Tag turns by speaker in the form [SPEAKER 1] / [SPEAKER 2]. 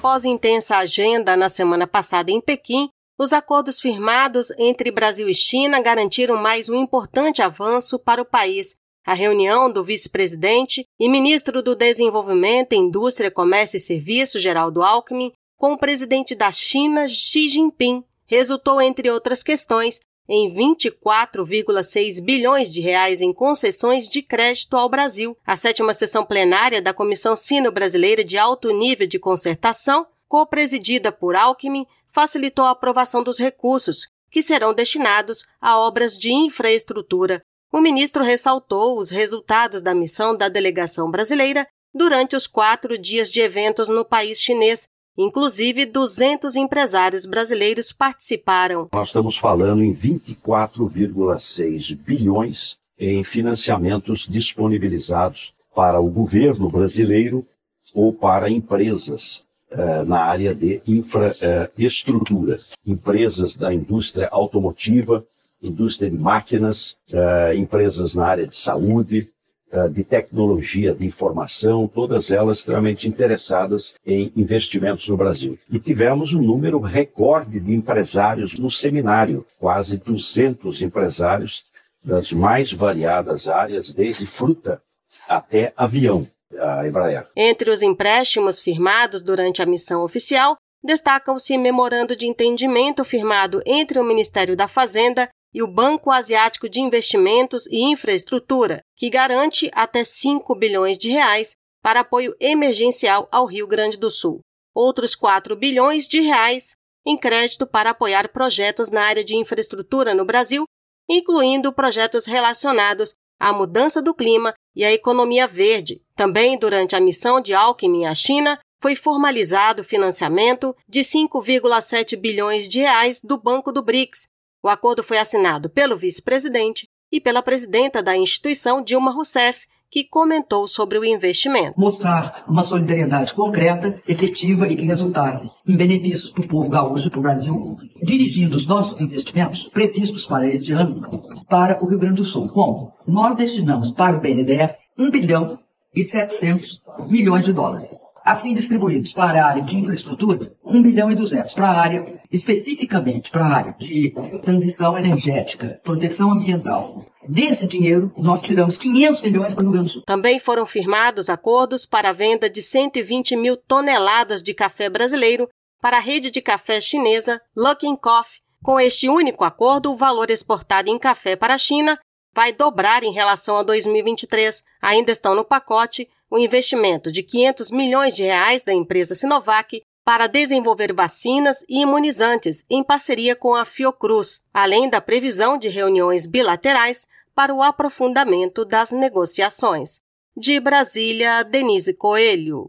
[SPEAKER 1] Após intensa agenda na semana passada em Pequim, os acordos firmados entre Brasil e China garantiram mais um importante avanço para o país. A reunião do vice-presidente e ministro do Desenvolvimento, Indústria, Comércio e Serviços, Geraldo Alckmin, com o presidente da China, Xi Jinping, resultou, entre outras questões, em 24,6 bilhões de reais em concessões de crédito ao Brasil. A 7ª sessão plenária da Comissão Sino-Brasileira de Alto Nível de Concertação, co-presidida por Alckmin, facilitou a aprovação dos recursos, que serão destinados a obras de infraestrutura. O ministro ressaltou os resultados da missão da delegação brasileira durante os 4 dias de eventos no país chinês. Inclusive, 200 empresários brasileiros participaram.
[SPEAKER 2] Nós estamos falando em 24,6 bilhões em financiamentos disponibilizados para o governo brasileiro ou para empresas na área de infraestrutura. Empresas da indústria automotiva, indústria de máquinas, empresas na área de saúde, de tecnologia, de informação, todas elas extremamente interessadas em investimentos no Brasil. E tivemos um número recorde de empresários no seminário, quase 200 empresários das mais variadas áreas, desde fruta até avião, a Embraer.
[SPEAKER 1] Entre os empréstimos firmados durante a missão oficial, destacam-se memorando de entendimento firmado entre o Ministério da Fazenda e o Banco Asiático de Investimentos e Infraestrutura, que garante até 5 bilhões de reais para apoio emergencial ao Rio Grande do Sul. Outros 4 bilhões de reais em crédito para apoiar projetos na área de infraestrutura no Brasil, incluindo projetos relacionados à mudança do clima e à economia verde. Também durante a missão de Alckmin à China, foi formalizado o financiamento de 5,7 bilhões de reais do Banco do BRICS. O acordo foi assinado pelo vice-presidente e pela presidenta da instituição, Dilma Rousseff, que comentou sobre o investimento.
[SPEAKER 3] Mostrar uma solidariedade concreta, efetiva e que resultasse em benefícios para o povo gaúcho e para o Brasil, dirigindo os nossos investimentos previstos para este ano para o Rio Grande do Sul. Como? Nós destinamos para o BNDES 1 bilhão e 700 milhões de dólares. Assim distribuídos para a área de infraestrutura, 1 bilhão e 200 para a área, especificamente para a área de transição energética, proteção ambiental. Desse dinheiro, nós tiramos 500 milhões para o Rio Grande do Sul.
[SPEAKER 1] Também foram firmados acordos para a venda de 120 mil toneladas de café brasileiro para a rede de café chinesa Luckin Coffee. Com este único acordo, o valor exportado em café para a China vai dobrar em relação a 2023. Ainda estão no pacote o investimento de 500 milhões de reais da empresa Sinovac para desenvolver vacinas e imunizantes em parceria com a Fiocruz, além da previsão de reuniões bilaterais para o aprofundamento das negociações. De Brasília, Denise Coelho.